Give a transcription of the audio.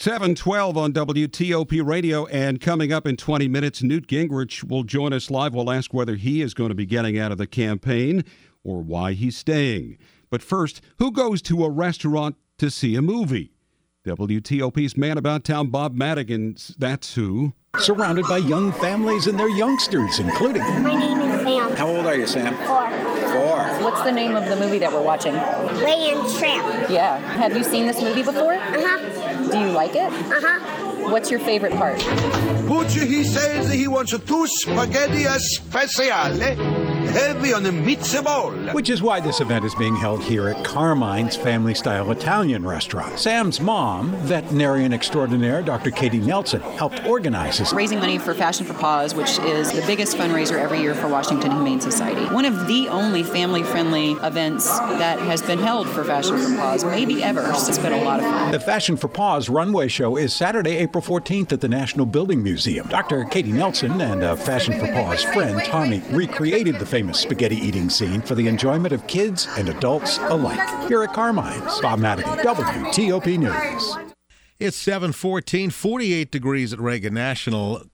7:12 on WTOP Radio, and coming up in 20 minutes, Newt Gingrich will join us live. We'll ask whether he is going to be getting out of the campaign or why he's staying. But first, who goes to a restaurant to see a movie? WTOP's Man About Town, Bob Madigan, that's who. Surrounded by young families and their youngsters, including... My name is Sam. How old are you, Sam? 4. What's the name of the movie that we're watching? Lady and Tramp. Yeah. Have you seen this movie before? Uh-huh. Do you like it? Uh-huh. What's your favorite part? Pucci, he says he wants 2 spaghetti speciale, heavy on the meatball. Which is why this event is being held here at Carmine's family-style Italian restaurant. Sam's mom, veterinarian extraordinaire Dr. Katie Nelson, helped organize this. Raising money for Fashion for Paws, which is the biggest fundraiser every year for Washington Humane Society. One of the only family-friendly events that has been held for Fashion for Paws, maybe ever. It's been a lot of fun. The Fashion for Paws runway show is Saturday, April 14th at the National Building Museum. Dr. Katie Nelson and a Fashion for Paws friend, Tommy, recreated the famous spaghetti-eating scene for the enjoyment of kids and adults alike. Here at Carmine's, Bob Madigan, WTOP News. It's 7:14, 48 degrees at Reagan National.